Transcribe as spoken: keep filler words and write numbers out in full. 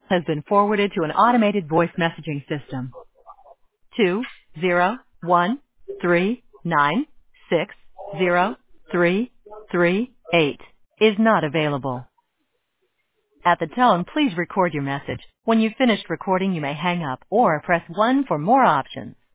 has been forwarded to an automated voice messaging system. Two zero one three nine six zero three three eight is not available. At the tone, please record your message. When you've finished recording, you may hang up or press one for more options.